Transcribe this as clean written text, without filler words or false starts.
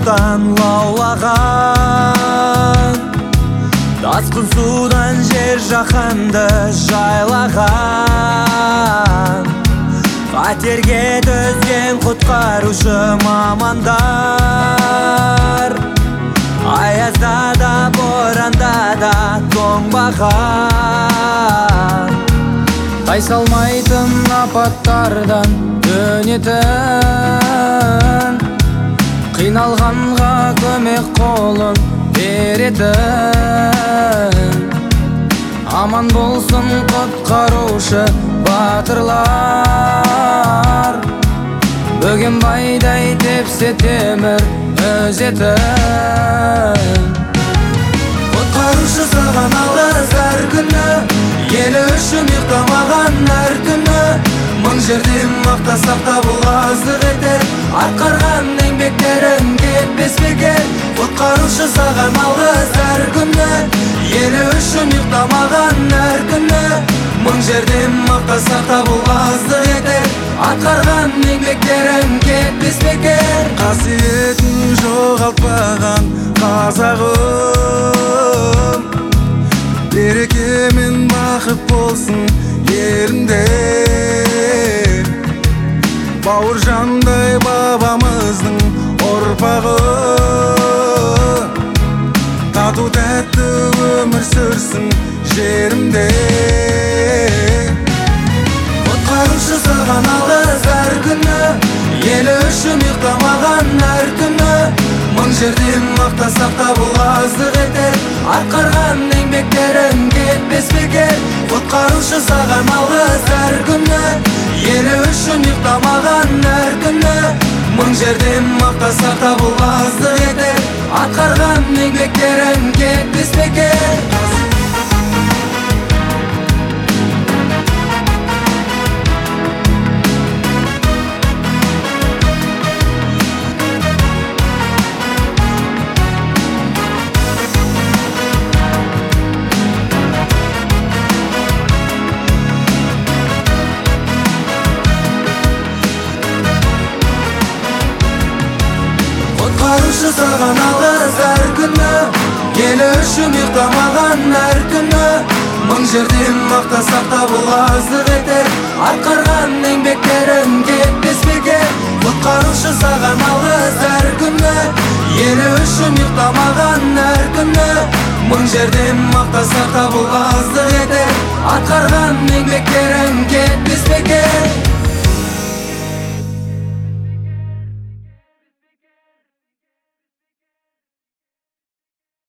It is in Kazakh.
жолақтан лаулаган, тасқын судан жер жаһанды жайлаған, қатерге төзген құтқарушы мамандар, аязда да боранда да тоңбаған, тайсалмайтын апаттардан төнетін, қиналғанға көмек қолын беретін. Аман болсын құтқарушы батырлар, бөгенбайдай тепсе темір өзетін. Құтқарушы саған алғыс әр күні, елі үшін ұйықтамаған әр түні. Мың жерден мақтасақ та бұл аздық етер, атқарған еңбектерің кетпес бекер. Құтқарушы саған алғыс әр күні, елі үшін ұйықтамаған әр күні. Мың жерден мақтасақ та бұл аздық етер, атқарған еңбектерің кетпес бекер. Қасиетін жоғалтпаған қазағым, береке мен бақыт болсын елімде. Бауыржандай бабамыздың ұрпағы, тату тәтті өмір сүрсін жерімде. Құтқарушы саған алғыс әр күні, елі үшін ұйықтамаған әр түні. Мың жерден мақтасақ та бұл аздық етер, атқарған еңбектерің кетпес бекер. Құтқарушы саған алғыс әр күні, елі үшін ұйықтамаған әр күні. Мың жерден мақтасақ та бұл аздық етер, атқарған еңбектерің кетпес бекер. Құтқарушы саған алғыс әр күні, елі үшін ұйықтамаған әр түні. Мың жерден мақтасақ та бұл аздық етер, атқарған еңбектерің кетпес бекер. Құтқарушы саған алғыс әр күні, елі үшін ұйықтамаған әр күні. Мың жерден мақтасақ та бұл аздық етер, атқарған еңбектерің кетпес бекер.